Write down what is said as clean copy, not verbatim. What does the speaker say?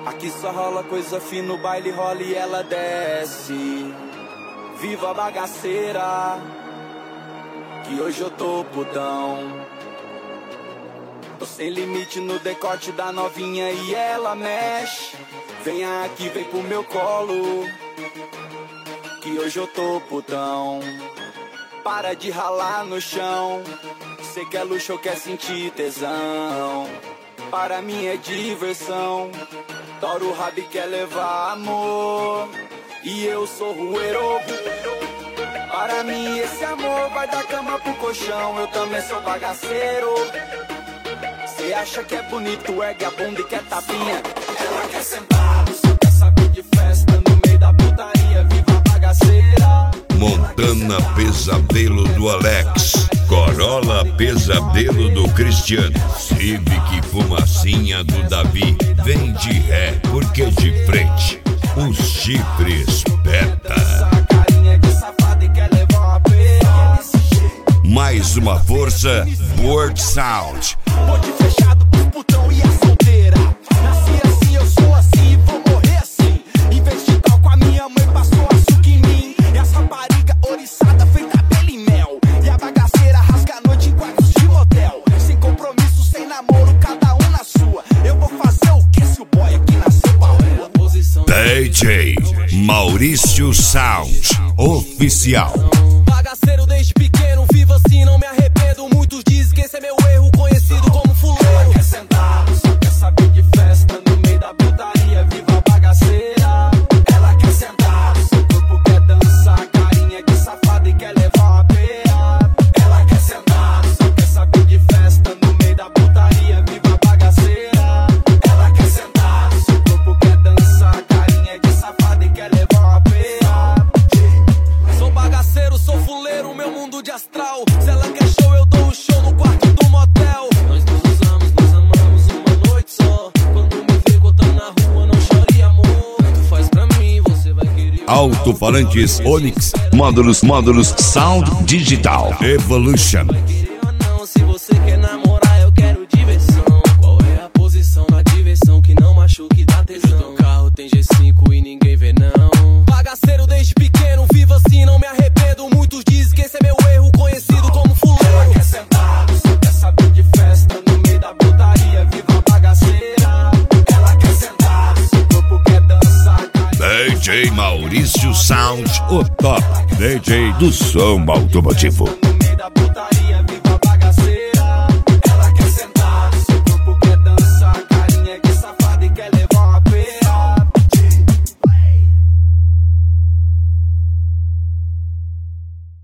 Aqui só rola coisa fina, o baile rola e ela desce. Viva a bagaceira, que hoje eu tô putão. Tô sem limite no decote da novinha e ela mexe. Vem aqui, vem pro meu colo, que hoje eu tô putão. Para de ralar no chão, cê quer luxo ou quer sentir tesão. Para mim é diversão, tora o rabo e quer levar amor. E eu sou rueiro. Para mim esse amor vai da cama pro colchão. Eu também sou bagaceiro. Cê acha que é bonito, ergue a bunda e quer tapinha. Ela quer sentar, só quer saber de festa. No meio da putaria, viva a bagaceira. Montana Pesadelo do Alex, Corolla Pesadelo do Cristiano, Civic Fumacinha do Davi. Vem de ré, porque de frente os chifres peta. Mais uma força, World Sound. Bote fechado pros putão e a solteira. Nasci assim, eu sou assim e vou morrer assim. Em vez de tal com a minha mãe, passou açúcar em mim. E as rapariga oriçada feita pele e mel. E a bagaceira rasga a noite em quartos de motel. Sem compromisso, sem namoro, cada um na sua. Eu vou fazer o que se o boy aqui nasceu pra rua? DJ Maurício Sound Oficial. Bagaceiro desde pequeno, vivo assim, não me arrependo. Muitos dizem que esse é meu erro, conhecido como fuleiro. Ela quer sentar, só quer saber de festa. No meio da putaria, viva a bagaceira. Ela quer sentar, seu corpo quer dançar. Carinha de safada e quer levar uma peia. Ela quer sentar, só quer saber de festa. No meio da putaria, viva a bagaceira. Ela quer sentar, seu corpo quer dançar. Carinha de safada e quer levar uma peia. Sou bagaceiro, sou fuleiro, meu mundo de astral. Se ela quer show, eu dou um show no quarto do motel. Nós nos amamos uma noite só. Quando me vê contando na rua, não chore amor. Tu faz pra mim, você vai querer. Alto-falantes Onix, módulos Sound Digital Evolution. Vai querer ou não, se você quer namorar, eu quero diversão. Qual é a posição na diversão que não machuque, dá tesão? No carro tem G5 e ninguém vê não. Bagaceiro desde pequeno, vivo assim, não me arrependo. Muitos dizem que esse é meu erro, conhecido como fuleiro. Ela quer sentar, só quer saber de festa. No meio da putaria, viva a bagaceira. Ela quer sentar, seu corpo quer dançar. DJ Maurício Sound, o top DJ do som automotivo.